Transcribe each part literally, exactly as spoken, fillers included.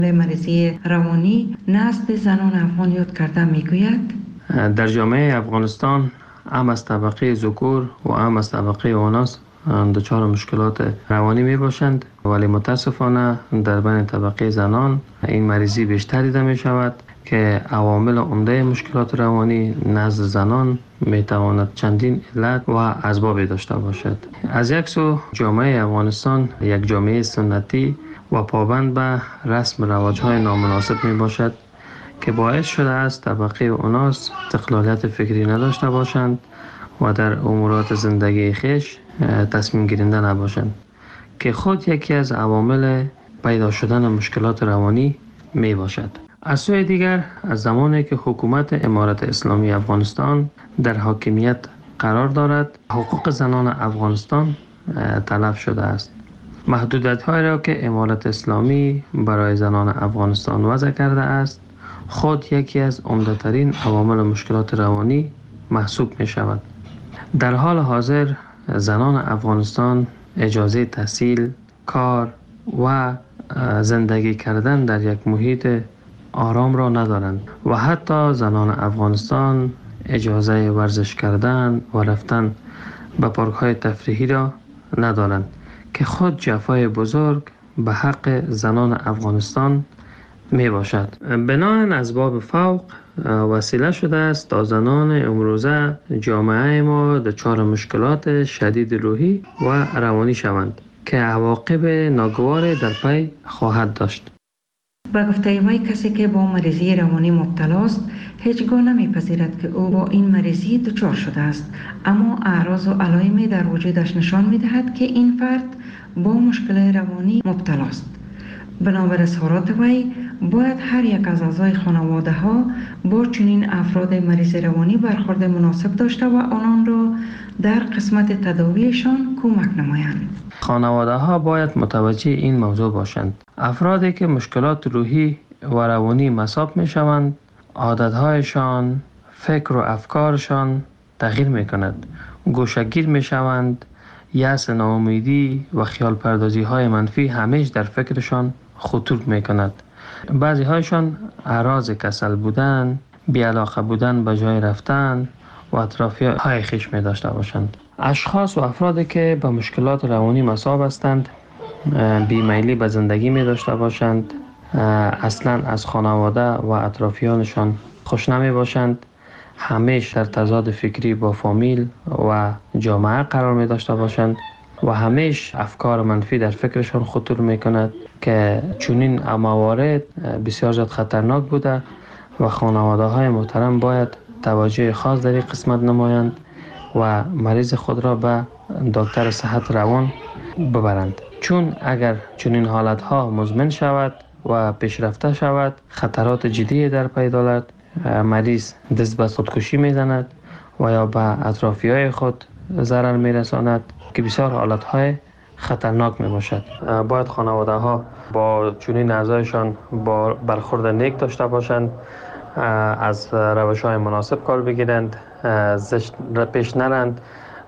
مریضی روانی نزد زنان افغان یاد کرده میگوید در جامعه افغانستان هم از طبقه ذکور و هم از طبقه اوناس دچار مشکلات روانی می باشند، ولی متاسفانه در بین طبقه زنان این مریضی بیشتر دیده می شود که عوامل عمده مشکلات روانی نزد زنان می تواند چندین علت و اسباب داشته باشد. از یک سو جامعه افغانستان یک جامعه سنتی و پابند به رسم رواج‌های نامناسب می باشد که باعث شده است طبقه اوناس استقلالیت فکری نداشته باشند و در امورات زندگی خیش تصمیم گیرنده نباشند که خود یکی از عوامل پیدا شدن مشکلات روانی می باشد. از سوی دیگر از زمانی که حکومت امارت اسلامی افغانستان در حاکمیت قرار دارد، حقوق زنان افغانستان تلف شده است. محدودیت‌هایی را که امارت اسلامی برای زنان افغانستان وضع کرده است خود یکی از عمده‌ترین عوامل مشکلات روانی محسوب می شود. در حال حاضر زنان افغانستان اجازه تحصیل، کار و زندگی کردن در یک محیط آرام را ندارند و حتی زنان افغانستان اجازه ورزش کردن و رفتن به پارک‌های تفریحی را ندارند که خود جفای بزرگ به حق زنان افغانستان می باشد. بناهن اسباب فوق وسیله شده است تا زنان امروزه جامعه ما دچار مشکلات شدید روحی و روانی شوند که عواقب ناگوار در پی خواهد داشت. با گفته وی کسی که با مریضی روانی مبتلا است هیچگاه نمیپذیرد که او با این مریضی دچار شده است، اما اعراض و علائمی در وجودش نشان میدهد که این فرد با مشکل روانی مبتلا است. بنابر اظهارات وی باید هر یک از اعضای خانواده ها با چنین افراد مریض روانی برخورد مناسب داشته و آنان را در قسمت تداویشان کمک نمایند. خانواده ها باید متوجه این موضوع باشند. افرادی که مشکلات روحی و روانی مصاب می شوند، عادتهایشان، فکر و افکارشان تغییر می کند. گوشه‌گیر می شوند، یأس، ناامیدی و خیال پردازی های منفی همیش در فکرشان خطور می کند. بعضی هایشان اعراض کسل بودن، بی‌علاقه بودن به جای رفتن و اطرافی های خیش می داشته باشند. اشخاص و افرادی که به مشکلات روانی مصاب هستند بیمیلی به زندگی می داشته باشند، اصلا از خانواده و اطرافیانشان خوش نمی باشند، همیشه در تضاد فکری با فامیل و جامعه قرار می داشته باشند و همیشه افکار منفی در فکرشان خطور می کند که چنین موارد بسیار زیاد خطرناک بوده و خانواده های محترم باید توجه خاص در این قسمت نمایند و مریض خود را به دکتر صحت روان ببرند، چون اگر چنین حالت ها مزمن شود و پیشرفته شود خطرات جدی در پی دارد. مریض دست به خودکشی میزند و یا به اطرافی های خود ضرر میرساند که بسیار حالت های خطرناک می باشد. باید خانواده ها با چنین اعضایشان با برخورد نیک داشته باشند، از روش های مناسب کار بگیرند، زشت پیش نرند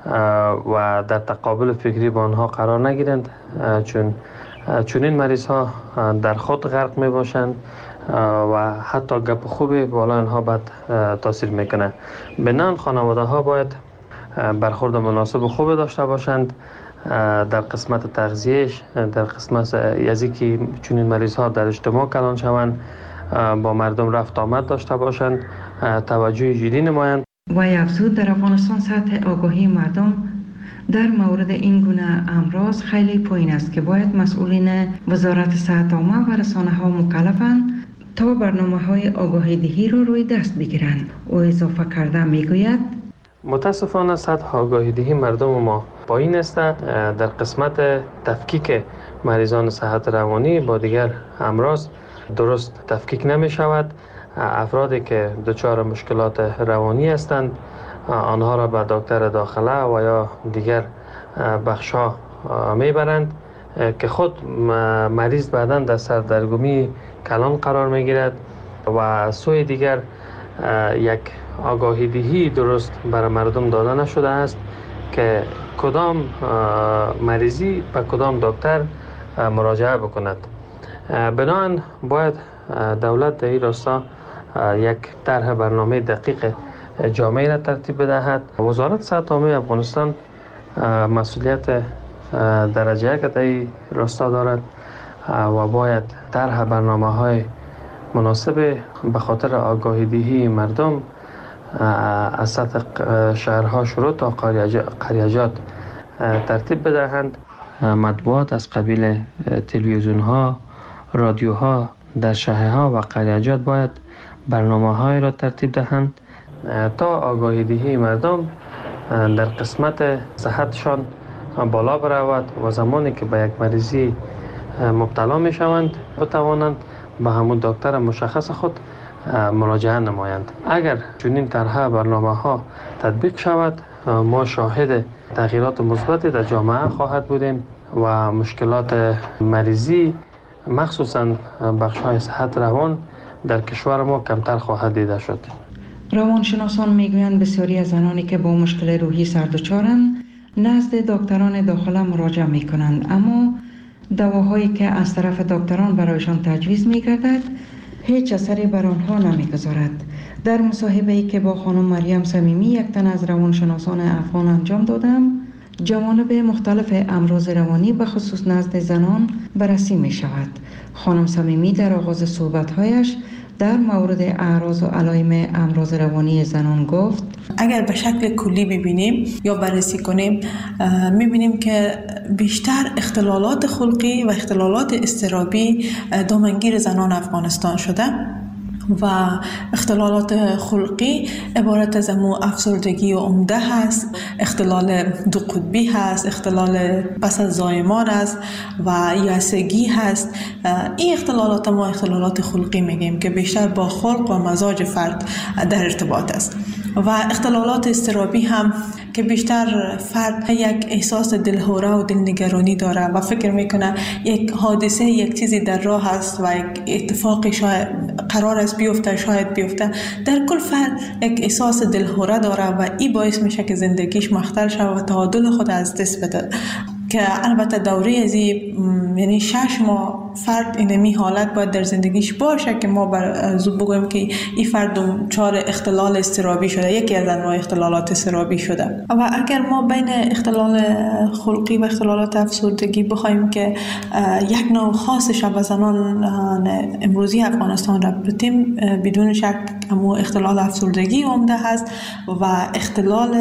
و در تقابل فکری با آنها قرار نگیرند، چون چنین مریض ها در خود غرق می باشند و حتی گپ خوبی بالا آنها بد تاثیر میکنه. بنان خانواده ها باید برخورد مناسب و خوب داشته باشند در قسمت تغذیهش، در قسمت یزی که چنین مریض ها در اجتماع کلان شوند، با مردم رفت آمد داشته باشند، توجه جدی نمایند. و افزود در افغانستان سطح آگاهی مردم در مورد این گونه امراض خیلی پایین است که باید مسئولین وزارت صحت عامه و رسانه ها مکلفند تا برنامه های آگاهی دهی را روی دست بگیرند. او اضافه کرده میگوید متاسفانه سطح آگاهی دهی مردم ما پایین است. در قسمت تفکیک مریضان صحت روانی با دیگر امراض درست تفکیک نمی شود. افرادی که دچار مشکلات روانی هستند آنها را به دکتر داخله و یا دیگر بخش‌ها میبرند که خود مریض بعداً در سردرگمی کلان قرار میگیرد و سوی دیگر یک آگاهی دهی درست برای مردم داده نشده است که کدام مریضی به کدام دکتر مراجعه بکند. بنابراین باید دولت در این راستا یک طرح برنامه دقیق جامعه را ترتیب بدهد. وزارت صحت عامه افغانستان مسئولیت درجه یک در این راستا دارد و باید طرح برنامه‌های مناسب به خاطر آگاهی دهی مردم از سطح شهرها شروع تا قریجات ترتیب بدهند. مطبوعات از قبیل تلویزیون‌ها، رادیوها در شهرها و قریجات باید برنامه‌های را ترتیب دهند تا آگاهی دهی مردم در قسمت صحتشان بالا برود و زمانی که به یک مریضی مبتلا می شوند بتوانند به همون دکتر مشخص خود مراجعه نمایند. اگر چنین طرح برنامه‌ها تطبیق شود ما شاهد تغییرات مثبتی در جامعه خواهد بودیم و مشکلات مریضی مخصوصاً بخش‌های صحت روان در کشور ما کمتر خواهد دیده شد. روانشناسان میگویند بسیاری از زنانی که با مشکل روحی سردچارند نزد دکتران داخله مراجعه میکنند، اما دواهایی که از طرف دکتران برایشان تجویز میگردد هیچ اثری بر آنها نمیگذارد. در مصاحبه‌ای که با خانم مریم صمیمی یک تن از روانشناسان افغان انجام دادم، جوانب مختلف امراض روانی به خصوص نزد زنان بررسی می شود. خانم صمیمی در آغاز صحبت‌هایش در مورد اعراض و علائم امراض روانی زنان گفت: اگر به شکل کلی ببینیم یا بررسی کنیم می‌بینیم که بیشتر اختلالات خلقی و اختلالات اضطرابی دامنگیر زنان افغانستان شده و اختلالات خلقی عبارت از امو افسردگی و عمده هست، اختلال دو قطبی هست، اختلال پس از زایمان است و یأسگی هست. این اختلالات ما اختلالات خلقی میگیم که بیشتر با خلق و مزاج فرد در ارتباط است. و اختلالات اضطرابی هم که بیشتر فرد یک احساس دلهوره و دلنگرانی داره و فکر میکنه یک حادثه یک چیزی در راه است و یک اتفاقی شاید قرار است بیفته، شاید بیفته. در کل فرد یک احساس دلهوره داره و این باعث میشه که زندگیش مختل شود و تعادل خود از دست بده. که البته دوره از یعنی شش ماه فرد اینمی حالت باید در زندگیش باشه که ما بر زود بگویم که این فرد دچار اختلال اضطرابی شده، یکی از انواع اختلالات اضطرابی شده. و اگر ما بین اختلال خلقی و اختلالات افسردگی بخوایم که یک نوع خاصش به زنان امروزی افغانستان ربطیم، بدون شک همون اختلال افسردگی عمده هست و اختلال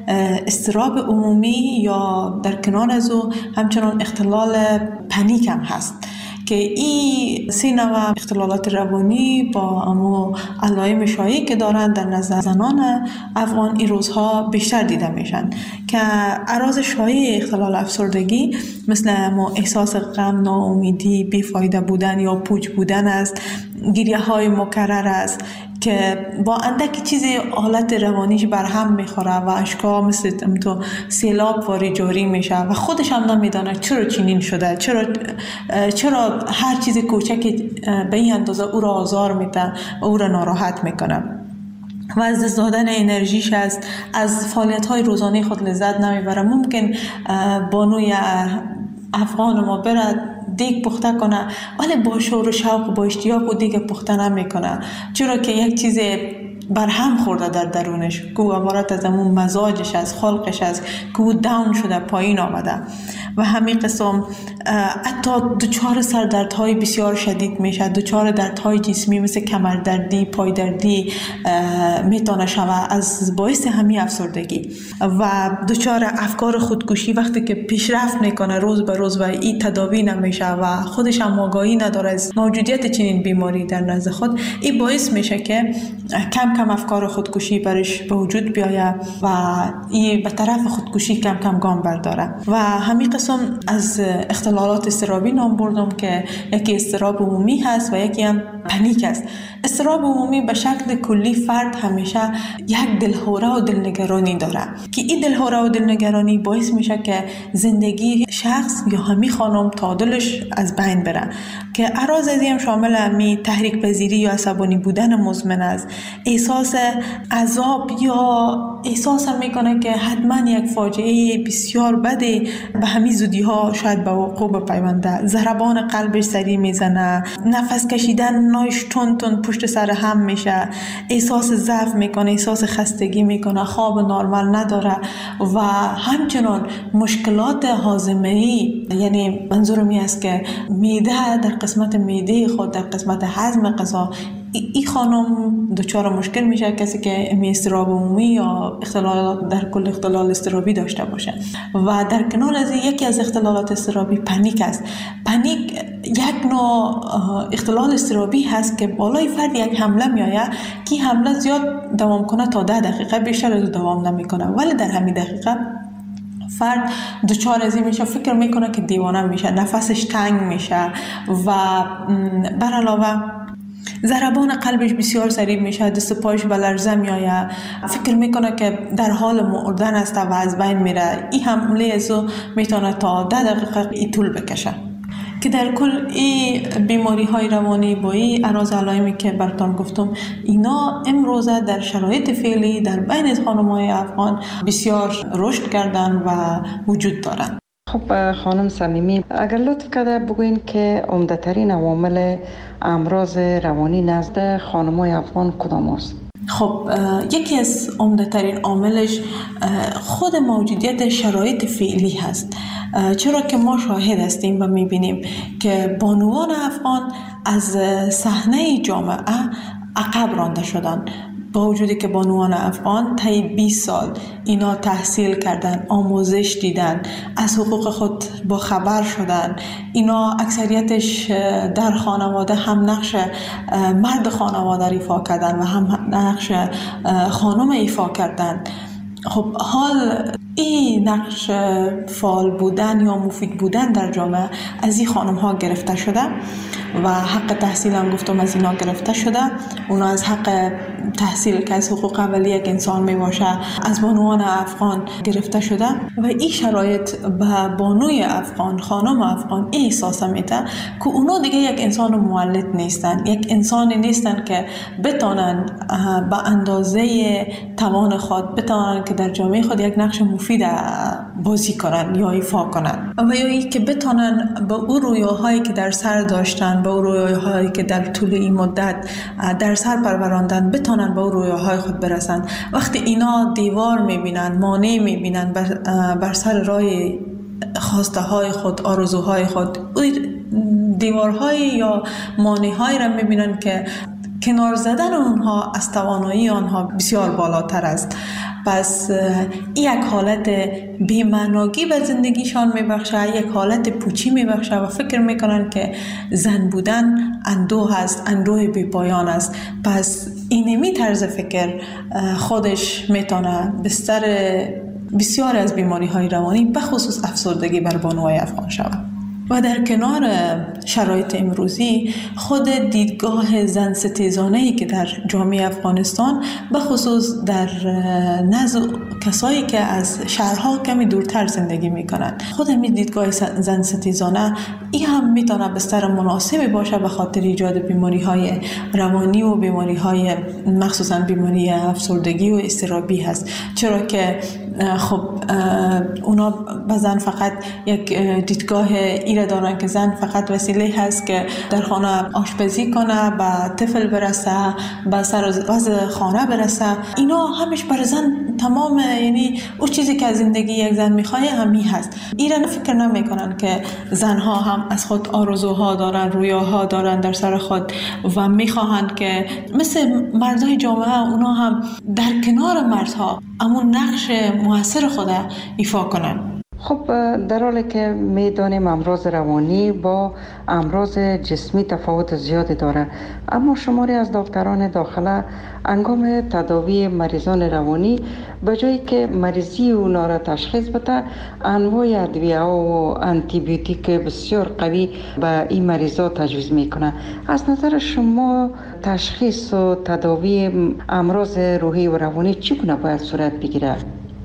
اضطراب عمومی یا در کنار از او همچنان اختلال پنیک هم هست که این سه نوع اختلالات روانی با امو علائم شایعی که دارند در نظر زنان افغان این روزها بیشتر دیده میشن که اعراض شایع اختلال افسردگی مثل امو احساس غم، ناامیدی، بیفایده بودن یا پوچ بودن است، گریه های مکرر است که با اندکی چیزی حالت روانیش برهم میخوره و اشکا مثل تو سیلاب واری جاری میشه و خودش هم نمیدانه چرا چنین شده، چرا چرا هر چیز کوچکی به این اندازه او را آزار میده و او را ناراحت میکنه و از دست دادن انرژیش است، از فعالیت های روزانه خود لذت نمیبره. ممکن بانوی افغان ما برد دیگ پخته کنه ولی با شور و شوق و با اشتیاق و دیگ پخته نمیکنه، چرا که یک چیز برهم خورده در درونش که عبارت از همون مزاجش از خلقش است که او داون شده، پایین آمده و همین قسم حتی دچار سردردهای بسیار شدید میشه، دچار دردهای جسمی مثل کمردردی، پایدردی میتونه شوه از باعث همین افسردگی و دچار افکار خودکشی وقتی که پیشرفت میکنه روز به روز و این تداوی نمیشه و خودش هم آگاهی نداره از موجودیت چنین بیماری در نزد خود، این باعث میشه که کم کم افکار خودکشی برش به وجود بیاید و این به طرف خودکشی کم کم گام برداره. و همین قسم از اختلالات اضطرابی نام بردم که یکی اضطراب عمومی هست و یکی هم پنیک است. اضطراب عمومی به شکل کلی فرد همیشه یک دلهوره و دلنگرانی داره که این دلهوره و دلنگرانی باعث میشه که زندگی شخص یا همی خانم تعادلش از بین بره که اعراض از این شامل همی تحریک پذیری یا عصبانی بودن مزمن است، احساس احساس عذاب یا احساس هم میکنه که حتما یک فاجعه بسیار بده به همین زودی ها شاید به وقوع بپیونده. ضربان قلبش سریع میزنه، نفس کشیدن نایش تون تون پشت سر هم میشه، احساس ضعف میکنه، احساس خستگی میکنه، خواب نرمال نداره و همچنان مشکلات هاضمه‌ای، یعنی منظورم این است که معده در قسمت معده خود، در قسمت هضم غذا، این خانم دچار مشکل میشه، کسی که اضطراب عمومی یا اختلال در کل اختلال اضطرابی داشته باشه. و در کنار از یکی از اختلالات اضطرابی پنیک است. پنیک یک نوع اختلال اضطرابی هست که بالای فرد یک حمله میآید که حمله زیاد دوام کنه تا ده دقیقه، بیشتر از دوام نمیکنه، ولی در همین دقیقه فرد دچار از این میشه، فکر میکنه که دیوانه میشه، نفسش تنگ میشه و بر علاوه ضربان قلبش بسیار سریع میشه، دست پایش به لرزه میآید، فکر میکنه که در حال مردن است و از بین میره. این حمله ازو میتونه تا ده دقیقه ای طول بکشه. که در کل این بیماری های روانی با این اعراض علائمی که براتون گفتم، اینا امروزه در شرایط فعلی در بین خانم‌های افغان بسیار رشد کردن و وجود دارن. خب خانم صمیمی، اگر لطف کرده بگوین که عمده ترین عوامل امراض روانی نزد خانم‌های افغان کدام است؟ خب یکی از عمده ترین عاملش خود موجودیت شرایط فعلی هست، چرا که ما شاهد هستیم و میبینیم که بانوان افغان از صحنه جامعه عقب رانده شدن. با وجودی که بانوان افغان طی بیست سال اینا تحصیل کردن، آموزش دیدن، از حقوق خود با خبر شدن، اینا اکثریتش در خانواده هم نقش مرد خانواده ایفا کردن و هم نقش خانم ایفا کردن. خب حال این نقش فعال بودن یا مفید بودن در جامعه از این خانم ها گرفته شده و حق تحصیل هم گفتم از اینا گرفته شده. اونا از حق تحصیل که از حقوق اولیه یک انسان می باشه از بانوان افغان گرفته شده و این شرایط به بانوی افغان، خانم افغان این احساس میده که اونا دیگه یک انسان مولد نیستن، یک انسانی نیستن که بتونن به اندازه توان خود بتونن که در جامعه خود یک نقش مفید بازی کنن یا ایفا کنن و یا ای که بتونن به اون رویاهایی که در سر داشتن، به اون رویاهایی که در طول این مدت در سر پروراندن بتونن به اون رویاهای خود برسن. وقتی اینا دیوار میبینن، مانع میبینن بر, بر سر راه خواسته های خود، آرزوهای خود، دیوارهای یا مانع‌هایی را میبینن که کنار زدن اونها از توانایی آنها بسیار بالاتر است. پس یک حالت بی‌معنایی به زندگیشان میبخشه، یک حالت پوچی میبخشه و فکر میکنن که زن بودن اندوه است، اندوه بی پایان است. پس اینمی طرز فکر خودش میتونه بستر بسیار از بیماری های روانی به خصوص افسردگی بر بانوهای افغان شود. و در کنار شرایط امروزی خود دیدگاه زن ستیزانه‌ای که در جامعه افغانستان به خصوص در نزد کسایی که از شهرها کمی دورتر زندگی میکنن، خود همین دیدگاه زن ستیزانه این هم میتونه بستر مناسبی باشه به خاطر ایجاد بیماری های روانی و بیماری های مخصوصا بیماری افسردگی و اضطرابی هست. چرا که خب اونا به زن فقط یک دیدگاه ایره دارن که زن فقط وسیله هست که در خانه آشپزی کنه، به طفل برسه، به سر وضع خانه برسه. اینا همش بر زن تمام، یعنی اون چیزی که از زندگی یک زن میخواه همین هست. ایران فکر نمیکنن که زنها هم از خود آرزوها دارن، رویاها دارن در سر خود و میخواهند که مثل مردای جامعه اونا هم در کنار مردها امون نقش موثر خود ایفا کنن. خب در حالی که میدانیم امراض روانی با امراض جسمی تفاوت زیادی داره، اما شماری از دکتران داخله انگام تداوی مریضان روانی به جایی که مریضی اونا را تشخیص بده، انواع ادویه و آنتی بیوتیک بسیار قوی به این مریضا تجویز میکنه. از نظر شما تشخیص و تداوی امراض روحی و روانی چگونه باید صورت بگیره؟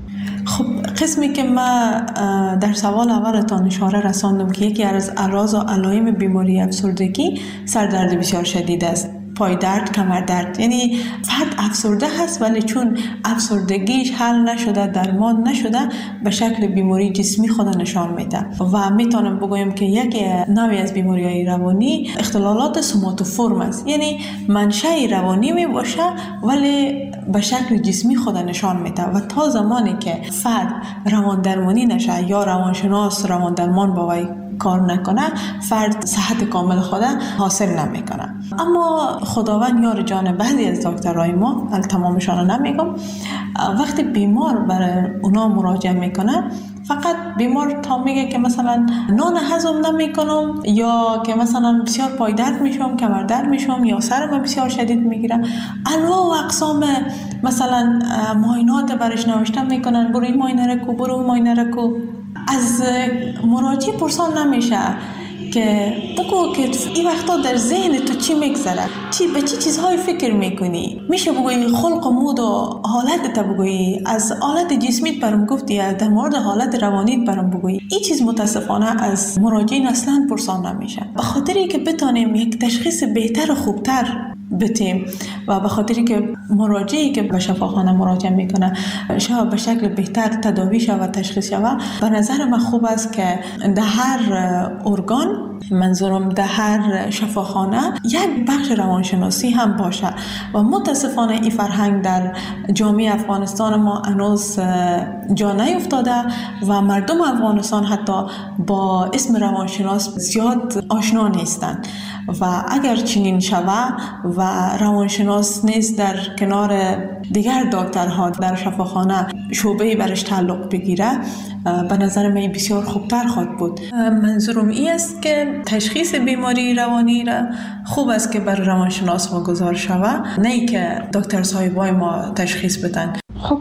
خب قسمی که من در سوال اولتان اشاره رساندم که یکی از اعراض و علائم بیماری افسردگی سردرد بسیار شدید است. پای درد، کمر درد. یعنی فرد افسرده هست ولی چون افسردگیش حل نشده، درمان نشده، به شکل بیماری جسمی خود نشان میده. و میتونم بگویم که یک نوعی از بیماری‌های روانی اختلالات سوماتوفورم است. یعنی منشأ روانی می باشه ولی به شکل جسمی خود نشان میده و تا زمانی که فرد روان درمانی نشه یا روانشناس روان درمان با وی کار نکنه، فرد صحت کامل خود حاصل نمیکنه. اما خداوند یار جان بعضی از دکترای ما، تمامشان نمیگم، وقتی بیمار برای اونا مراجعه میکنه، فقط بیمار تا میگه که مثلا نان هضم نمیکنم یا که مثلا بسیار پای درد میشم، کمر درد میشم یا سرم بسیار شدید میگیره، انواع و اقسام مثلا معاینات برش نوشته میکنن، برو این معاینه رو کو، برو اون معاینه رو کو. از مراجع پرسان نمیشه که بگو که این وقتا در ذهن تو چی میگذره، چی به چی چیزهای فکر میکنی. میشه بگویی خلق و مود و حالت تا بگویی، از حالت جسمیت برام گفتی، در مورد حالت روانیت برام بگویی. این چیز متاسفانه از مراجعین اصلا پرسان نمیشه، به خاطری که بتونیم یک تشخیص بهتر و خوبتر بتیم و به خاطری که مراجعی که به شفاخانه مراجعه میکنه شاید به شکل بهتر تداوی شود و تشخیص شود. به نظر من خوب است که در هر ارگان، منظورم در هر شفاخانه، یک بخش روانشناسی هم باشه و متاسفانه این فرهنگ در جامعه افغانستان ما هنوز جا نیفتاده و مردم افغانستان حتی با اسم روانشناس زیاد آشنا نیستند و اگر چنین شود و روانشناس نیز در کنار دیگر دکترها در شفاخانه شعبه‌ای برش تعلق بگیره، به نظر من بسیار خوبتر خواهد بود. منظورم این است که تشخیص بیماری روانی را خوب است که بر روانشناس واگذار شود، نه ای که دکتر صاحبای ما تشخیص بدن. خب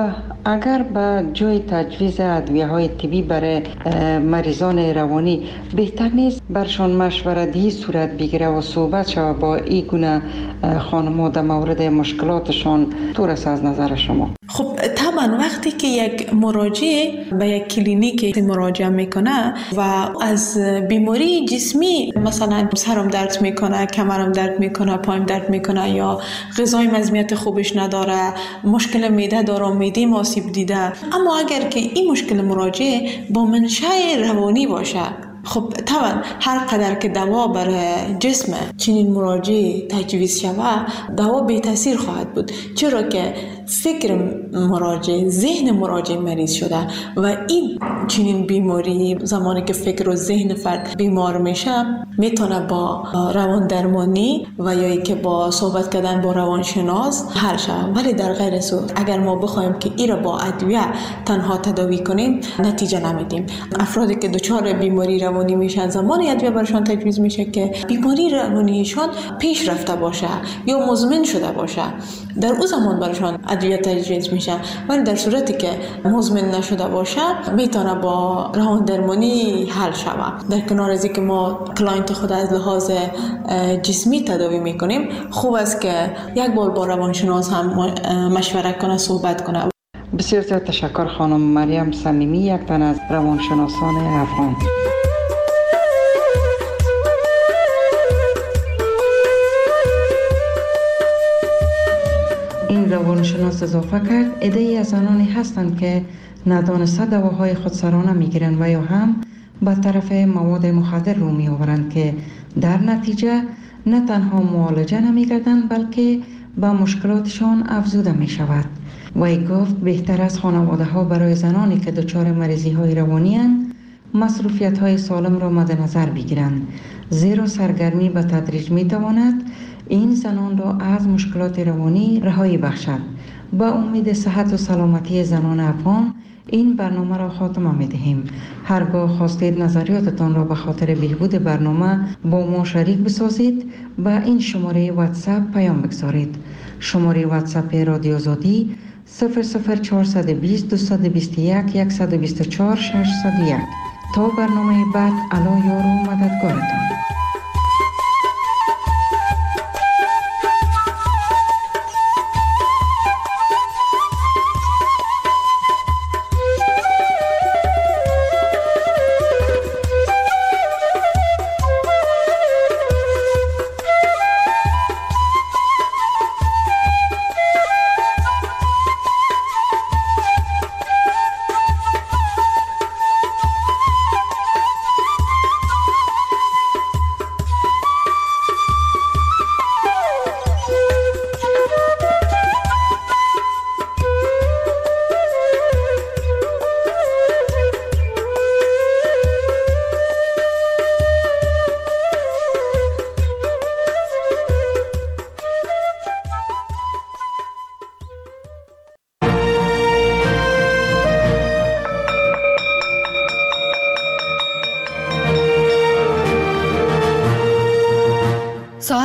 اگر به جای تجویز ادویه‌های طبی برای مریضان روانی بهتر نیست برشان مشورتی صورت بگیره و صحبت شود با این گونه خانم‌ها در مورد مشکلاتشان؟ طور است از نظر شما؟ خب طبعا وقتی که یک مراجع به یک کلینیک مراجعه میکنه و از بیماری جسمی، مثلا سرم درد میکنه، کمرم درد میکنه، پایم درد میکنه یا غذای مزمیت خوبش نداره، مشکل معده داره، معده آسیب دیده، اما اگر که این مشکل مراجع با منشأ روانی باشه، خب طبعا هر قدر که دوا برای جسم چنین مراجع تجویز شود، دوا بی تاثیر خواهد بود، چرا که فکر مراجع، ذهن مراجع مریض شده و این چنین بیماری زمانی که فکر و ذهن فرد بیمار میشه میتونه با روان درمانی و یا ای که با صحبت کردن با روانشناس حل شود. ولی در غیر صورت اگر ما بخوایم که این را با ادویه تنها تداوی کنیم نتیجه نمیدیم. افرادی که دچار بیماری روانی میشن زمانی ادویه برشان تجویز میشه که بیماری روانیشان پیش رفته باشه یا مزمن شده باشه، در اون زمان برشان ادویه تجویز میشه. ولی در صورتی که مزمن نشده باشه میتونه با روان درمانی حل شود. در کنار از اینکه ما کلاینت خود از لحاظ جسمی تداوی میکنیم، خوب است که یک بار با روانشناس هم مشوره کنه، صحبت کنه. بسیار زیاد تشکر خانم مریم صمیمی، یک تن از روانشناسان افغان. این روانشناس اضافه کرد عده‌ای از آنانی هستند که ندانسته دواهای خودسرانه میگیرند و یا هم به طرف مواد مخدر رو می آورند که در نتیجه نه تنها معالجه نمی‌گردند بلکه به مشکلاتشان افزوده می شود. وی گفت بهتر از خانواده ها برای زنانی که دچار مریضی های روانی اند مصروفیت های سالم را مد نظر بگیرند، زیرا سرگرمی به تدریج می تواند این زنان را از مشکلات روانی رهایی بخشد. با امید صحت و سلامتی زنان افغان این برنامه را خاتمه می دهیم. هرگاه خواستید نظریاتتان را به خاطر بهبود برنامه با ما شریک بسازید، به این شماره واتساپ پیام بگذارید. شماره واتساپ رادیو آزادی صفر صفر چهارصد و بیست دویست و بیست و یک صد و بیست و چهار ششصد و یک. تا برنامه بعد، الله یار و مددگارتان.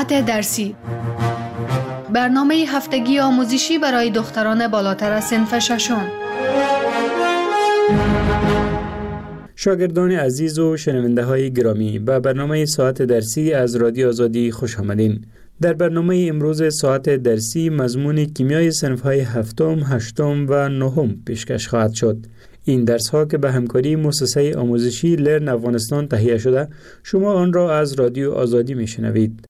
ساعت درسی، برنامه هفتگی آموزشی برای دختران بالاتر از صنف ششم. شاگردان عزیز و شنونده های گرامی، به برنامه ساعت درسی از رادیو آزادی خوش آمدین. در برنامه امروز ساعت درسی مضمون کیمیای صنف های هفتم، هشتم و نهم پیشکش خواهد شد. این درس ها که به همکاری مؤسسه آموزشی لرن افغانستان تهیه شده، شما آن را از رادیو آزادی میشنوید.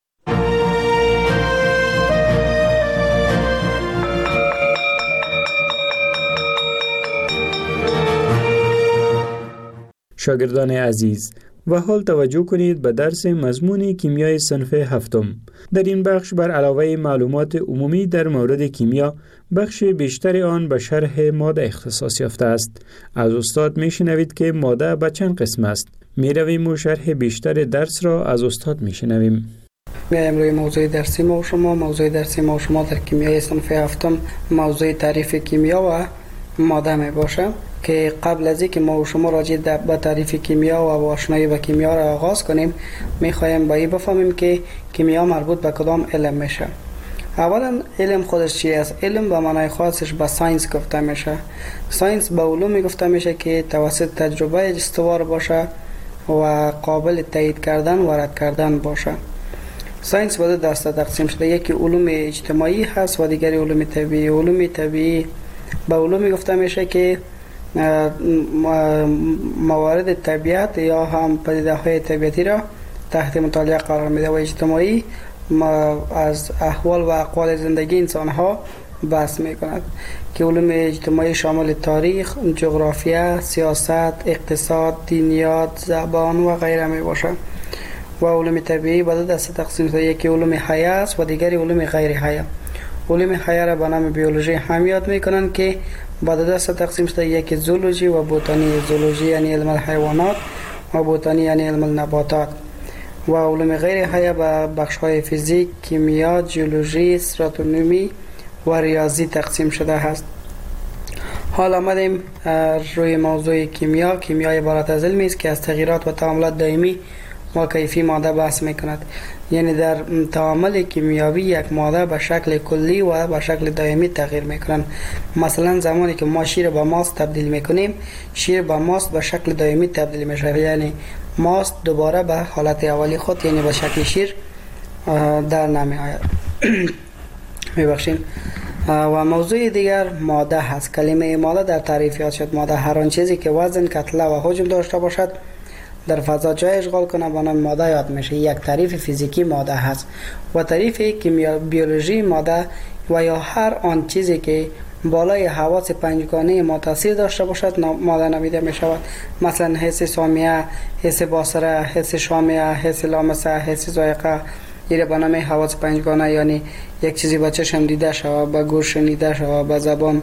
شاگردان عزیز، و حال توجه کنید به درس مضمون کیمیای صنف هفتم. در این بخش بر علاوه معلومات عمومی در مورد کیمیا، بخش بیشتر آن به شرح ماده اختصاص یافته است. از استاد میشنوید که ماده به چند قسم است. میرویم و شرح بیشتر درس را از استاد میشنویم. میایم روی موضوع درسی ما و شما. موضوع درسی ما و شما در کیمیای صنف هفتم موضوع تعریف کیمیا و ماده می باشه که قبل از اینکه ما و شما راجع به تعریف کیمیا و آشنایی با کیمیا را آغاز کنیم، میخوایم با این بفهمیم که کیمیا مربوط به کدام علم میشه. اولا علم خودش چی است؟ علم به معنای خاصش به ساینس گفته میشه. ساینس به علومی گفته میشه که توسط تجربه استوار باشه و قابل تایید کردن و رد کردن باشه. ساینس به دو دسته تقسیم شده، یکی علوم اجتماعی هست و دیگری علوم طبیعی. علوم طبیعی به علومی گفته میشه که موارد طبیعت یا هم پدیده های طبیعتی را تحت مطالعه قرار میده، و اجتماعی از احوال و اقوال زندگی انسان ها بحث میکند که علوم اجتماعی شامل تاریخ، جغرافیا، سیاست، اقتصاد، دینیات، زبان و غیره می باشه. و علوم طبیعی به دو دسته تقسیم شده، یکی علوم حیه است و دیگری علوم غیر حیه. علوم حیه را به نام بیولوژی هم یاد میکنند که به دو دسته تقسیم شده، یکی زولوژی و بوتانی. زولوژی یعنی علم الحیوانات و بوتانی یعنی علم النباتات. و علوم غیر حیه به بخش های فیزیک، کیمیا، جیولوژی، استراتونومی و ریاضی تقسیم شده است. حال آمدیم روی موضوع کیمیا. کیمیا عبارت از علمی است که از تغییرات و تعاملات دائمی و کیفی ماده بحث میکند. یعنی در تعامل کیمیاوی یک ماده به شکل کلی و به شکل دائمی تغییر میکنند. مثلا زمانی که ما شیر به ماست تبدیل میکنیم، شیر به ماست به شکل دائمی تبدیل میشه، یعنی ماست دوباره به حالت اولی خود یعنی به شکل شیر در نمی آید. میبخشید. و موضوع دیگر ماده هست. کلمه ماده در تعریف یاد شد. ماده هر آن چیزی که وزن، کتله و حجم داشته باشد در فضا جای اشغال کنه به نام ماده یاد میشه. یک تعریف فیزیکی ماده هست. و تعریف کیمیا بیولوژی ماده و یا هر آن چیزی که بالای حواس پنجگانه ما تاثیر داشته باشد ماده نامیده می شود. مثلا حس سامیه، حس بصره، حس شامه، حس لامسه، حس ذائقه. این به نام حواس پنجگانه، یعنی یک چیزی با چشم دیده شود، با گوش شنیده شود، با زبان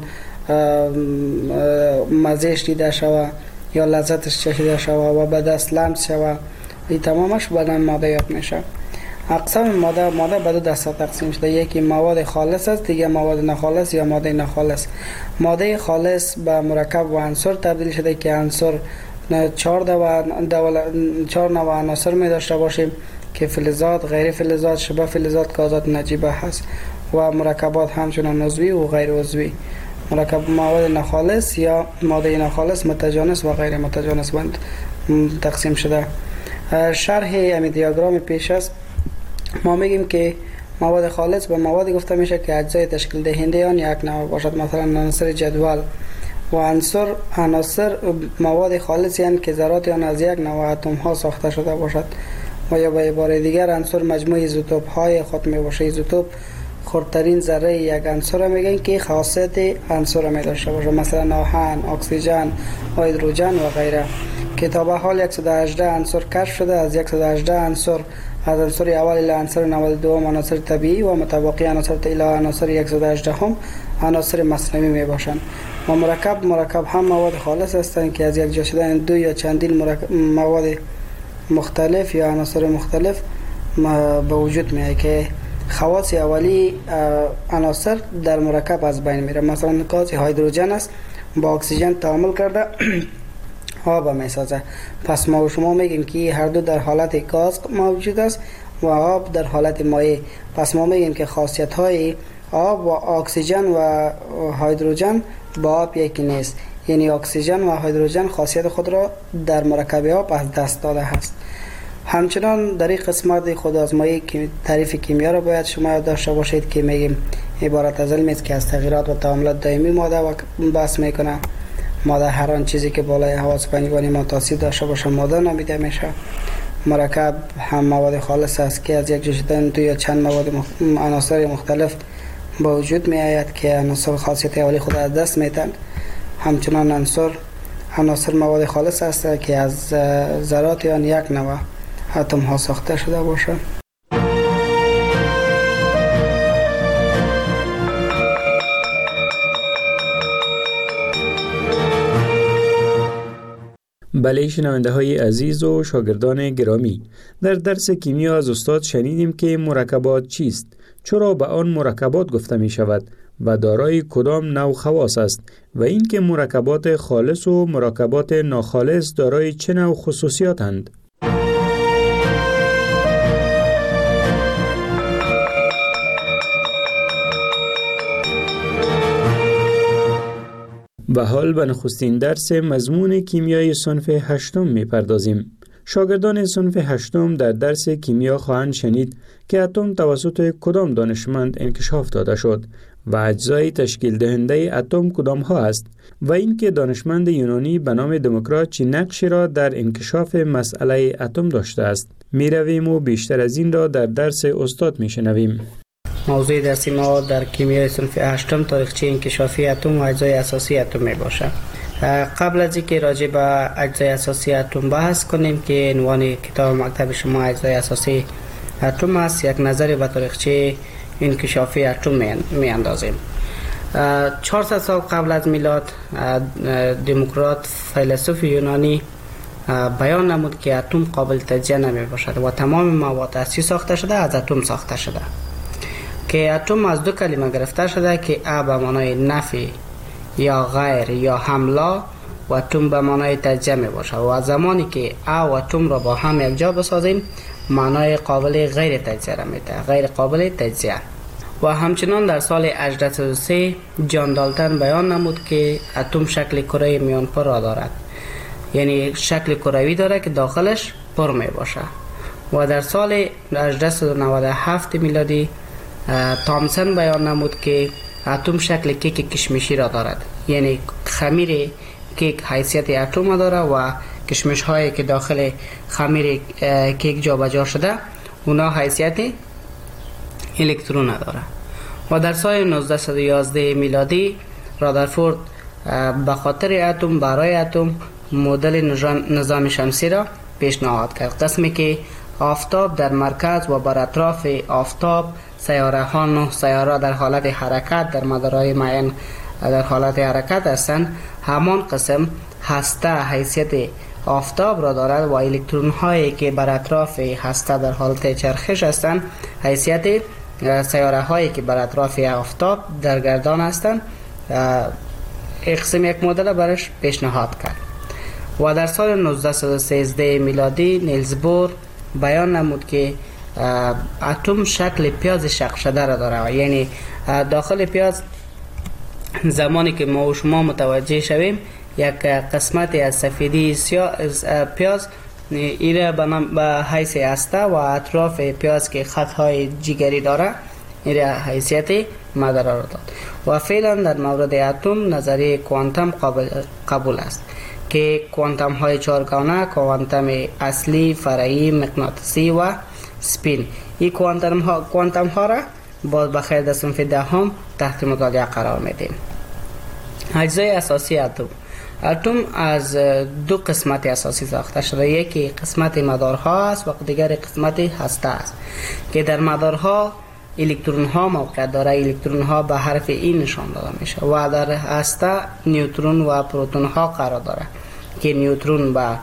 مزهش دیده شود یا لذتش چشیده شود و به دست لمس شود. این تمامش به نام ماده یاد میشه. اقسام ماده ماده به دو دسته تقسیم شده، یکی مواد خالص است، دیگه مواد ناخالص یا ماده ناخالص. ماده خالص به مرکب و عنصر تبدیل شده که عنصر چهار چهار نوع عناصر می داشته باشیم که فلزات، غیر فلزات، شبه فلزات، گازات نجیبه هست و مرکبات همچنان عضوی و غیر عضوی. مرکب مواد ناخالص یا ماده ناخالص متجانس و غیر متجانس بند تقسیم شده. شرح امی دیاگرام پیش است. ما میگیم که مواد خالص به موادی گفته میشه که اجزای تشکیل دهنده آن یک نوع باشد، مثلا عناصر جدول. و عناصر عناصر مواد خالصی هستند که ذرات آن از یک نوع اتم ها ساخته شده باشد. و یا به عباره دیگر عناصر مجموعه ایزوتوپ های خود می باشه. ایزوتوپ خردترین ذره یک عنصر میگن که خاصیت عنصر می داشته باشه، مثلا آهن، اکسیژن، هیدروژن و غیره. که تا به حال صد و هجده عنصر کشف شده. از صد و هجده عنصر از عنصر اول الی عنصر نود و دو عناصر طبیعی و متبقی عناصر الی عناصر صد و هجده هم عناصر مصنوعی می باشند. و مرکب مرکب هم مواد خالص هستند که از یک جا شدن دو یا چندین مواد مختلف یا عناصر مختلف به وجود میاد که خواص اولی عناصر در مرکب از بین میره. مثلا گاز هیدروژن است، با اکسیژن تعامل کرده آب میسازه. پس ما و شما میگیم که هر دو در حالت گاز موجود است و آب در حالت مایع. پس ما میگیم که خاصیت های آب و اکسیژن و هیدروژن با آب یکی نیست، یعنی اکسیژن و هیدروژن خاصیت خود را در مرکب آب از دست داده است. همچنان در این قسمت خود آزمایی که تعریف کیمیا را باید شما داشته باشید که میگیم عبارت از علمی است که از تغییرات و تعاملات دائمی ماده و بحث میکنه. ماده هر آن چیزی که بالای حواس پنجگانه ما تاثیر داشته باشه ماده نامیده میشه. مرکب هم مواد خالص است که از یک جوشیدن دو یا چند مواد مخ... عناصر مختلف با وجود می آید که عناصر خاصیت اولی خود از دست میتن. همچنان عناصر عناصر مواد خالص است که از ذرات یا یک نوع اتم ها ساخته شده باشه. بله شنونده های عزیز و شاگردان گرامی، در درس کیمیا از استاد شنیدیم که مرکبات چیست، چرا به آن مرکبات گفته می شود و دارای کدام نوع خواص است و اینکه مرکبات خالص و مرکبات ناخالص دارای چه نوع خصوصیاتند. و حال به نخستین درس مضمون کیمیای صنف هشتم می پردازیم. شاگردان صنف هشتم در درس کیمیا خواهند شنید که اتم توسط کدام دانشمند انکشاف داده شد و اجزای تشکیل دهنده اتم کدام ها است و اینکه دانشمند یونانی به نام دموکرات چه نقشی را در انکشاف مسئله اتم داشته است. می رویم و بیشتر از این را در درس استاد می شنویم. موضوع درسی ما در کیمیای صنف هشتم تاریخچه انکشافی اتم و اجزای اساسی اتم می باشد. قبل از اینکه راجع به اجزای اساسی اتم بحث کنیم که عنوان کتاب مکتب شما اجزای اساسی اتم است، یک نظری به تاریخچه انکشافی اتم می اندازیم. چهارصد سال قبل از میلاد دموکرات فیلسوف یونانی بیان نمود که اتم قابل تجزیه نمی باشد و تمام مواد اصلی ساخته شده از اتم ساخته شده، که اتم از دو کلمه گرفته شده که ا به معنای نفی یا غیر یا حمله و اتم به معنای تجزیه می باشد و زمانی که ا و اتم را با هم یک جا بسازیم معنای قابل غیر تجزیه را میده، غیر قابل تجزیه. و همچنان در سال هجده صد و سه جان دالتن بیان نمود که اتم شکل کره میان پر را دارد، یعنی شکل کروی داره که داخلش پر می باشه. و در سال هجده صد و نود و هفت میلادی تامسون بیان نمود که اتم شکل کیک کشمشی را دارد، یعنی خمیر کیک حیثیت اتم داره و کشمش هایی که داخل خمیر کیک جا بجا شده اونا حیثیت الکترون داره. و در سال نوزده صد و یازده میلادی رادرفورد به خاطر اتم برای اتم مدل نظام شمسی را پیشنهاد کرد، قسمی که آفتاب در مرکز و بر اطراف آفتاب سیاره ها نه سیاره در حالت حرکت در مدارهای معین در حالت حرکت هستند. همان قسم هسته حیثیت آفتاب را دارد و الکترون هایی که بر اطراف هسته در حالت چرخش هستند حیثیت سیاره هایی که بر اطراف آفتاب در گردان هستند. قسم یک مدل برش پیشنهاد کرد. و در سال نوزده صد و سیزده میلادی نیلز بور بیان نمود که اتم شکل پیاز شق شده را داره، یعنی داخل پیاز زمانی که ما و شما متوجه شویم یک قسمت از سفیدی پیاز ایره به حیث هسته و اطراف پیاز که خطهای جگری داره ایره حیثیت مدار را داد. و فعلا در مورد اتم نظریه کوانتم قابل قبول است که کوانتم های چهارگانه، کوانتم اصلی، فرعی، مغناطیسی و سپین، این کوانتم ها کوانتم ها را باز بخیر در صنف دهم تحت مطالعه قرار میدیم. اجزای اساسی اتم. اتم از دو قسمت اساسی ساخته شده، یکی قسمت مدارها است و دیگر قسمت هسته است که در مدارها الکترون ها موقعیت داره. الکترون ها به حرف ای نشان داده میشه و در هسته نیوترون و پروتون ها قرار داره که نیوترون به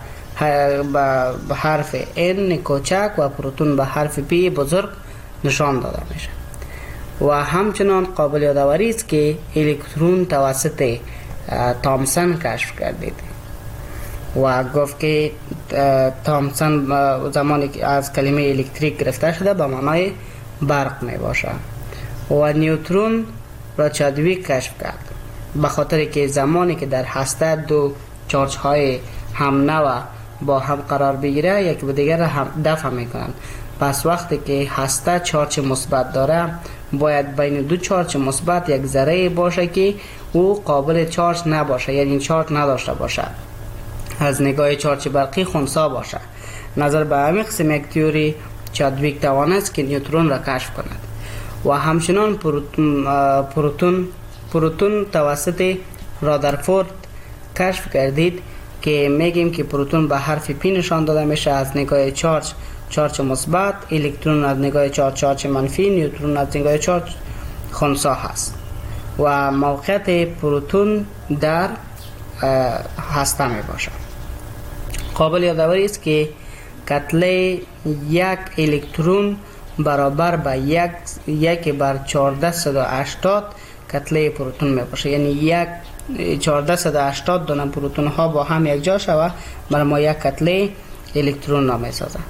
به حرف ان کوچک و پروتون به حرف پی بزرگ نشان داده میشه. و همچنان قابل یادآوری است که الکترون توسط تامسون کشف گردید و گفت که تامسون زمانی که از کلمه الکتریک گرفته شده به معنای برق می باشد و نیوترون را چادویک کشف کرد به خاطر که زمانی که در هسته دو چارج های هم نوع با هم قرار بگیره یک به دیگر هم دفع میکنند. پس وقتی که هسته چارج مثبت داره باید بین دو چارج مثبت یک ذره باشه که او قابل چارج نباشه، یعنی چارج نداشته باشه، از نگاه چارج برقی خنثی باشه. نظر به همین قسم یک تئوری چادویک توانست که نیوترون را کشف کند و همچنان پروتون پروتون پروتون توسط رادرفورد کشف کردید که میگیم که پروتون به حرف پی نشان داده میشه از نگاه چارج چارج مثبت، الکترون از نگاه چارج چارج منفی، نیوترون از نگاه چارج خنثی هست و موقعیت پروتون در هسته می باشد. قابل یادآوری است که کتله یک الکترون برابر به یک یک بر چهارده صد و هشتاد کتله پروتون می باشه، یعنی یک چهارده صد و هشتاد دانه پروتون ها با هم یک جا شوه بر ما یک کتله الکترون نام سازه.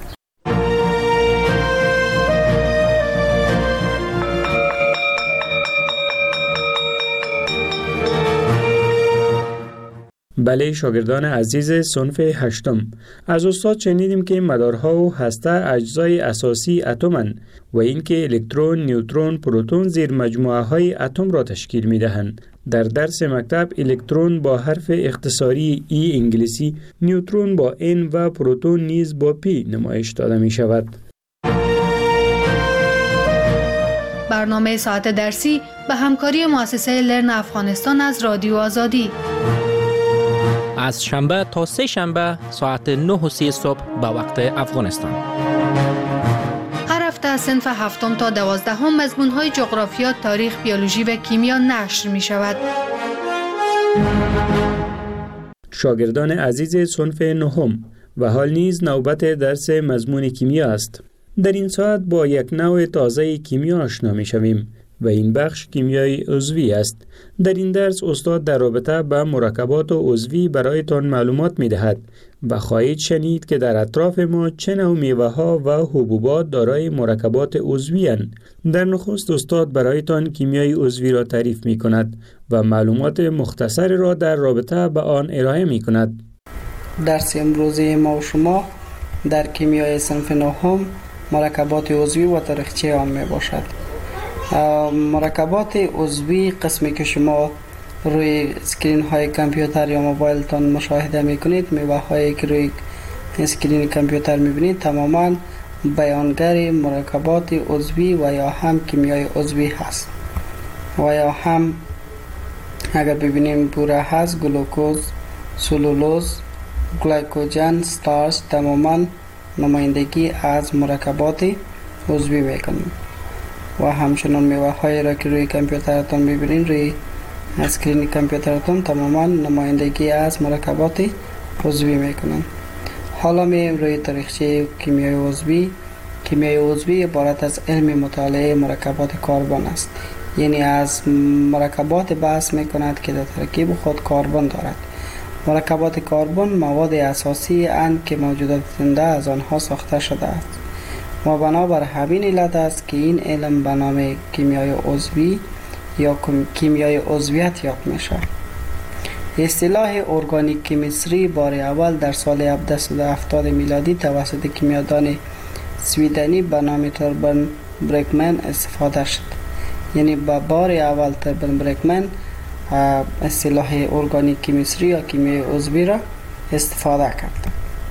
بله شاگردان عزیز صنف هشتم، از استاد شنیدیم که مدارها و هسته اجزای اساسی اتم‌اند و اینکه الکترون، نیوترون، پروتون زیر مجموعه های اتم را تشکیل می دهند. در درس مکتب الکترون با حرف اختصاری ای انگلیسی، نیوترون با ان و پروتون نیز با پی نمایش داده می شود. برنامه ساعت درسی به همکاری مؤسسه لرن افغانستان از رادیو آزادی از شنبه تا سه شنبه ساعت نه و سی صبح به وقت افغانستان. هر هفته از صنف هفتم تا دوازدهم مضمون‌های جغرافیا، تاریخ، بیولوژی و کیمیا نشر می شود. شاگردان عزیز صنف نهم و حال نیز نوبت درس مضمون کیمیا است. در این ساعت با یک نوع تازه کیمیا آشنا می شویم و این بخش کیمیای عضوی است. در این درس استاد در رابطه با مرکبات عضوی برایتان معلومات می دهد و خواهید شنید که در اطراف ما چه نوع میوه ها و حبوبات دارای مرکبات عضوی اند. در نخست استاد برایتان کیمیای عضوی را تعریف می کند و معلومات مختصر را در رابطه با آن ارائه می کند. درس امروزی ما و شما در کیمیای صنف نهم مرکبات عضوی و تاریخچه آن می باشد. مرکبات عضوی قسمی که شما روی اسکرین های کامپیوتر یا موبایل تان مشاهده میکنید، میوه هایی که روی اسکرین کامپیوتر میبینید تماما بیانگر مرکبات عضوی و یا هم کیمیای عضوی هست و یا هم اگر ببینیم بوره هست، گلوکوز، سلولوز، گلیکوژن، ستارچ تماما نمایندگی از مرکبات عضوی میکنیم و همچنان میوه هایی را که روی کامپیوترتان میبینید روی اسکرین کامپیوترتان تماما نمایندگی از مرکبات عضوی میکنند. حالا میایم روی تاریخچه کیمیای عضوی. کیمیای عضوی عبارت از علم مطالعه مرکبات کربن است، یعنی از مرکبات بحث میکند که در ترکیب خود کربن دارد. مرکبات کربن مواد اساسی اند که موجودات زنده از آنها ساخته شده است و بنابر همین علت است که این علم به نام کیمیای عضوی یا کیمیای عضویت یاد میشه. اصطلاح ارگانیک کیمستری بار اول در سال هزار و هفتصد و هفتاد میلادی توسط کیمیادان سویدنی به نام توربن برکمن استفاده شد. یعنی با بار اول توربن برکمن اصطلاح ارگانیک کیمستری یا کیمیای عضوی را استفاده کرد.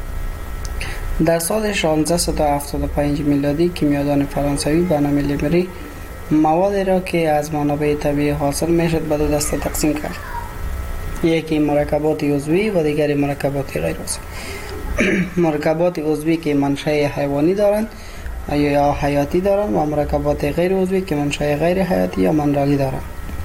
در سال شانزده هفتاد و پنج میلادی کیمیادان فرانسوی به نام لیمری موادی را که از منابع طبیعی حاصل میشد به دو دسته تقسیم کرد. یکی مرکبات عضوی و دیگری مرکبات غیر عضوی. مرکبات عضوی که منشأ حیوانی دارند یا حیاتی دارند و مرکبات غیر عضوی که منشأ غیر حیاتی یا منرالی دارند.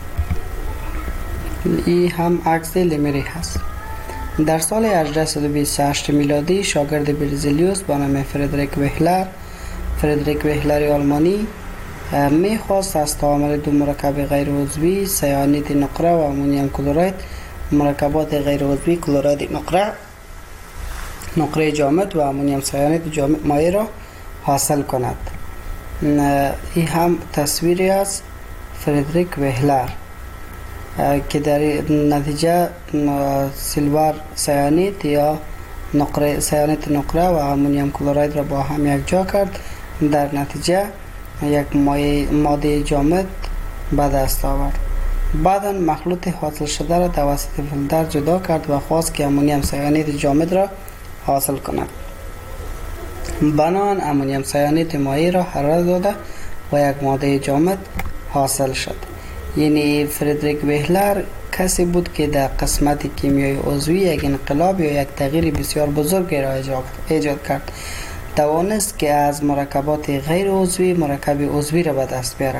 این هم عکس لیمری هست. در سال هجده بیست و هشت میلادی شاگرد برزیلیوس به نام فردریک وهلر فردریک وهلر آلمانی میخواست از تعامل دو مرکب غیر عضوی سیانید نقره و امونیم کلورید مرکبات غیر عضوی کلورید نقره نقره جامد و امونیم سیانید جامد مایع را حاصل کند. این هم تصویری از فردریک وهلر که در نتیجه سیلور سیانید یا نقره سیانید نقره و امونیم کلراید را با هم یک جا کرد، در نتیجه یک ماده جامد به دست آورد. بعدا مخلوط حاصل شده را توسط فیلتر جدا کرد و خواست که امونیم سیانید جامد را حاصل کند. بنابراین امونیم سیانید مایع را حرارت داده و یک ماده جامد حاصل شد. یعنی فردریک وهلر کسی بود که در قسمت کیمیای عضوی یک انقلاب یا یک تغییر بسیار بزرگی را ایجاد کرد. توانست که از مرکبات غیر عضوی مرکب عضوی را به دست بیاره.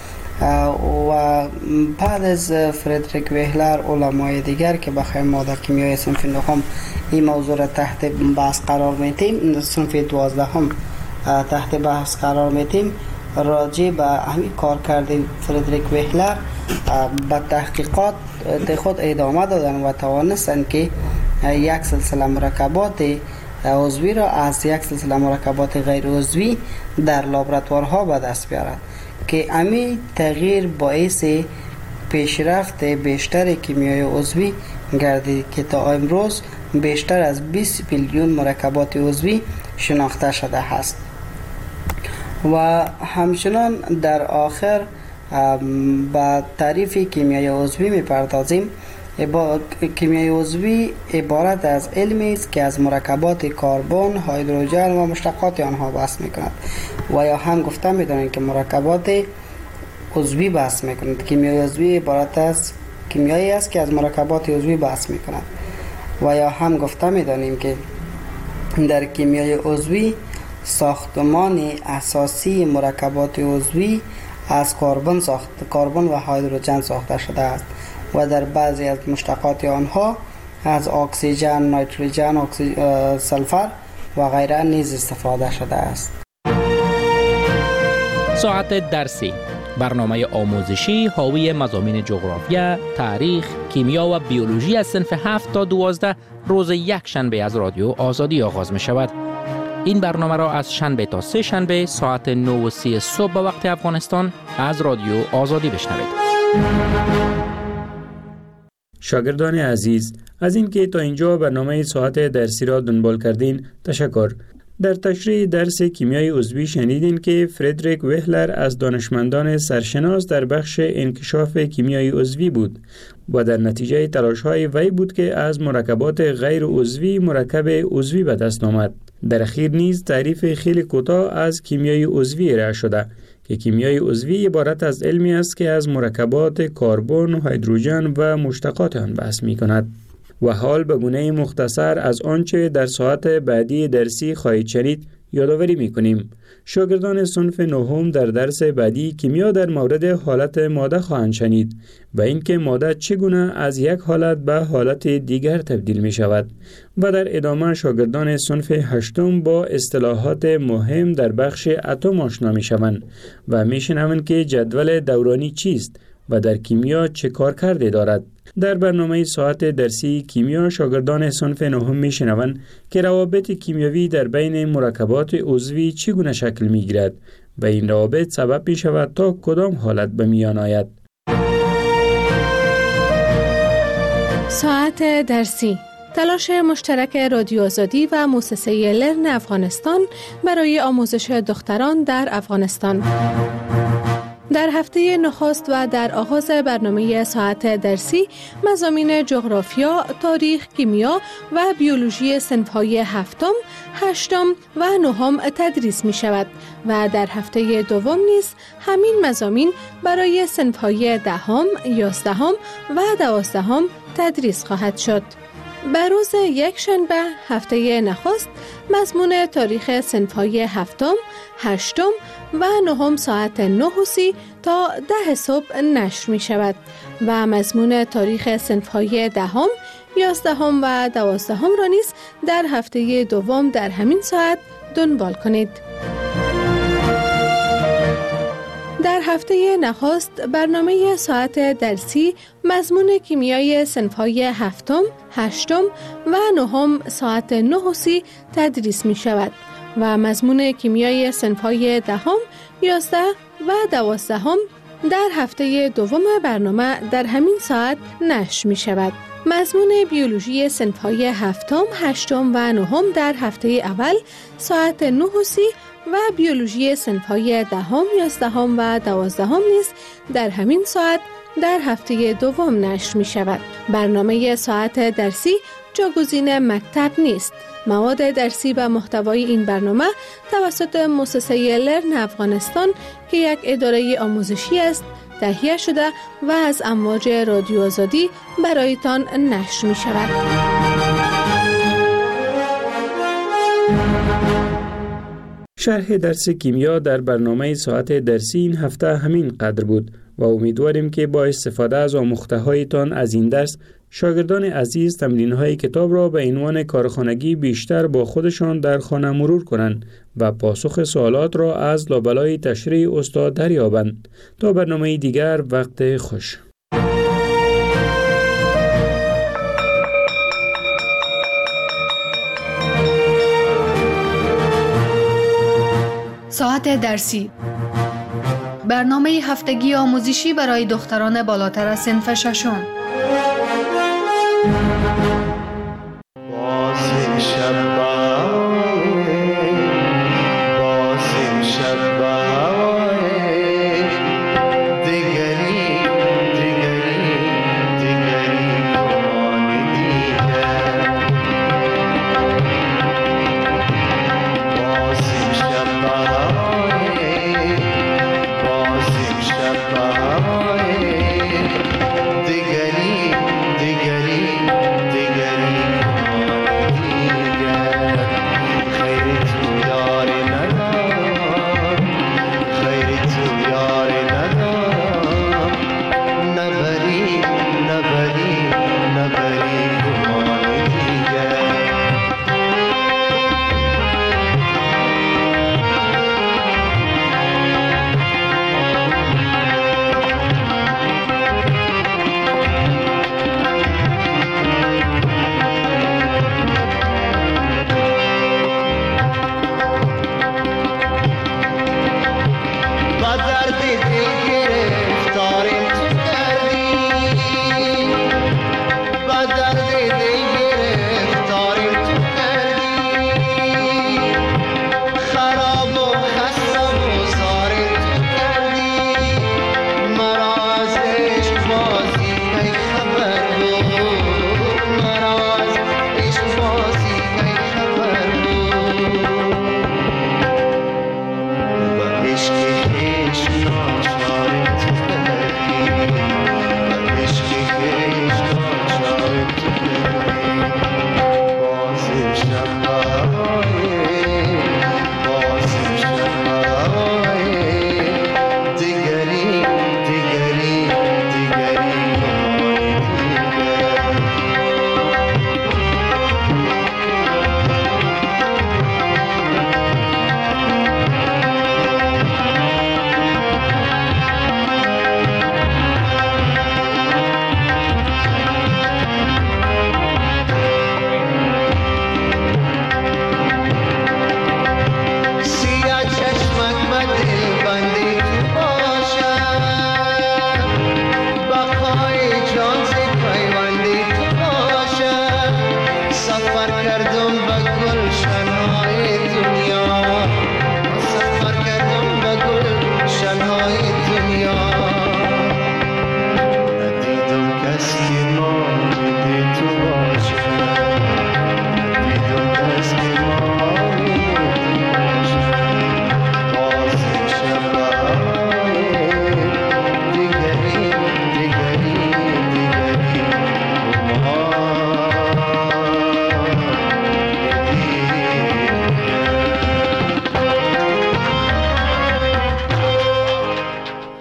و بعد از فردریک وهلر علمای دیگر که بخیر ما در کیمیای صنف نهم این موضوع را تحت بحث قرار میتیم، صنف دوازدهم تحت بحث قرار میتیم، راجع به همین کار کرده فردریک وهلر به تحقیقات خود ادامه دادن و توانستن که یک سلسله مرکبات عضوی را از یک سلسله مرکبات غیر عضوی در لابراتوارها به دست بیارند که امی تغییر باعث پیشرفت بیشتر کیمیای عضوی گردید که تا امروز بیشتر از بیست میلیون مرکبات عضوی شناخته شده است. و همچنان در آخر با تعریف کیمیای عضوی میپردازیم. کیمیای عضوی عبارت از علمی است که از مرکبات کربن، هیدروژن و مشتقات آنها بحث میکند و یا هم گفته میدانیم که مرکبات عضوی بحث میکند. کیمیای عضوی عبارت از کیمیایی است که از مرکبات عضوی بحث میکند و یا هم گفته میدانیم که در کیمیای عضوی ساختمان اساسی مرکبات عضوی از کربن ساخت کربن و هیدروژن ساخته شده است و در بعضی از مشتقات آنها از اکسیژن، نیتروژن، سلفر و غیره نیز استفاده شده است. ساعت درسی، برنامه آموزشی حاوی مضامین جغرافیا، تاریخ، کیمیا و بیولوژی از صنف هفت تا دوازده روز یک شنبه از رادیو آزادی آغاز می شود. این برنامه را از شنبه تا سه شنبه ساعت نه و سی صبح به وقت افغانستان از رادیو آزادی بشنوید. شاگردان عزیز، از اینکه تا اینجا برنامه ساعت درسی را دنبال کردین تشکر. در تشریح درس کیمیای عضوی شنیدین که فردریک وهلر از دانشمندان سرشناس در بخش انکشاف کیمیای عضوی بود و در نتیجه تلاش‌های وی بود که از مرکبات غیر عضوی مرکب عضوی به دست آمد. در اخیر نیز تعریف خیلی کوتاه از کیمیای عضوی ارائه شده که کیمیای عضوی عبارت از علمی است که از مرکبات کربن، هیدروژن و مشتقات آن بحث می‌کند. و حال به گونه مختصر از آنچه در ساعت بعدی درسی خواهید شنید یادآوری می‌کنیم. شاگردان صنف نهم در درس بعدی کیمیا در مورد حالت ماده خواهند شنید و اینکه ماده چگونه از یک حالت به حالت دیگر تبدیل می شود و در ادامه شاگردان صنف هشتم با اصطلاحات مهم در بخش اتم آشنا می شوند و می شنوند که جدول دورانی چیست و در کیمیا چه کار کرده دارد. در برنامه ساعت درسی کیمیا شاگردان صنف نهم میشنوند که روابط کیمیایی در بین مرکبات عضوی چگونه شکل میگیرد و این روابط سبب می شود تا کدام حالت به میان آید. ساعت درسی، تلاش مشترک رادیو آزادی و مؤسسه لرن افغانستان برای آموزش دختران در افغانستان. در هفته نخست و در آغاز برنامه ساعت درسی مضامین جغرافیا، تاریخ، کیمیا و بیولوژی صنف‌های هفتم، هشتم و نهم تدریس می شود و در هفته دوم نیز همین مضامین برای صنف‌های دهم، یازدهم و دوازدهم تدریس خواهد شد. بر روز یک شنبه هفته نخست مضمون تاریخ صنف‌های هفتم، هشتم و نهم ساعت نه و سی تا ده صبح نشر می شود و مضمون تاریخ صنف‌های دهم، یازدهم و دوازدهم را نیز در هفته دوم در همین ساعت دنبال کنید. در هفته نخست برنامه ساعت درسی مضمون کیمیای صنف‌های هفتم، هشتم و نهم ساعت نه و سی تدریس می شود و مضمون کیمیای صنف‌های دهم، یازده و دوازدهم در هفته دوم برنامه در همین ساعت نشر می شود. مضمون بیولوژی صنف‌های هفتم، هشتم و نهم در هفته اول ساعت نه و سی و بیولوژی صنف‌های دهم، یازدهم و دوازدهم نیز در همین ساعت در هفته دوم نشر می شود. برنامه ساعت درسی جاگزین مکتب نیست. مواد درسی و محتوای این برنامه توسط مؤسسه لرن افغانستان که یک اداره آموزشی است تهیه شده و از امواج رادیو آزادی برایتان نشر می شود. شرح درس کیمیا در برنامه ساعت درسی این هفته همین قدر بود و امیدواریم که با استفاده از آموخته هایتان از این درس شاگردان عزیز تمرین های کتاب را به عنوان کارخانگی بیشتر با خودشان در خانه مرور کنند و پاسخ سوالات را از لابلای تشریح استاد دریابند. تا برنامه دیگر، وقت خوش. ساعت درسی، برنامه هفتگی آموزشی برای دختران بالاتر از صنف ششم.